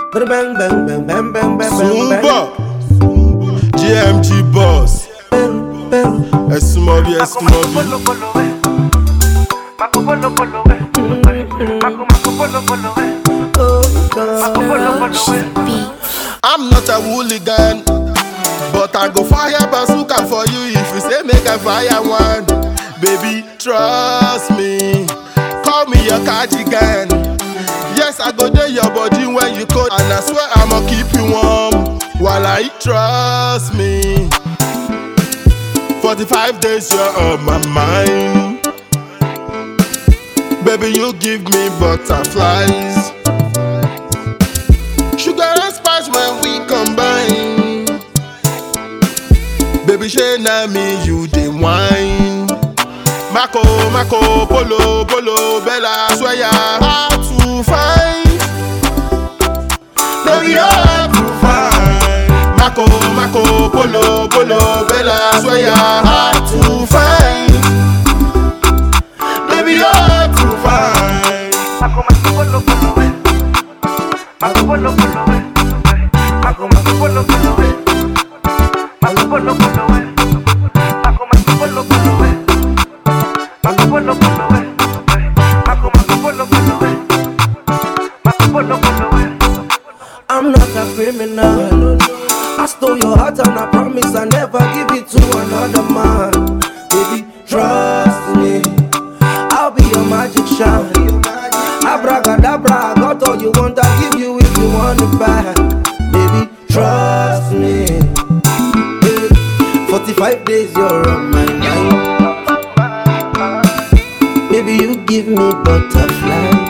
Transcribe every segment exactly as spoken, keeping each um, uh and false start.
Bang bang bang bang bang bang Zumba G M G boss Esmobi Esmobi I'm not a hooligan, but I go fire bazooka for you if you say make I fire one. Baby, trust me, call me your cardigan. Yes, I go there your body when you cold, and I swear I'ma keep you warm while I trust me. forty-five days you're on my mind. Baby, you give me butterflies. Sugar and spice when we combine. Baby, shey na me you dey wine. Mako, Mako, Polo, Polo, Bella, swear you're hard to find. Baby, you're hard to find. Mako, Mako, Polo, Polo, Bella, swear you're hard to find. Baby, you're hard to find. Mako, Mako, Polo, Polo, eh. Mako, Polo, Polo, eh. Mako, Mako, Polo, Polo, eh. Mako, Polo, Polo, eh. Mako, Mako, Polo, Polo, eh. Mako, Polo, Polo, eh. Mako, Mako, Polo, Polo, eh. Mako, Polo, Polo, eh. I'm not a criminal. I stole your heart and I promise I never give it to another man. Baby, trust me, I'll be your magician. Abracadabra, I got all you want, I'll give you if you want it back. Baby, trust me. Yeah. forty-five days you're on my mind. Baby, you give me butterflies.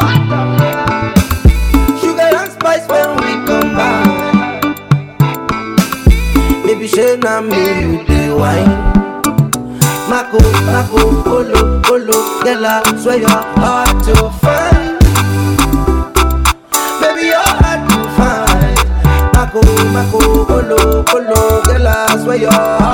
Sugar and spice when we combine. Baby, shey na me you dey wine. Mako, Mako, Polo, Polo, girl I swear you're hard to find. Baby, you're hard to find. Mako, Mako, Polo, Polo, girl I swear you're hard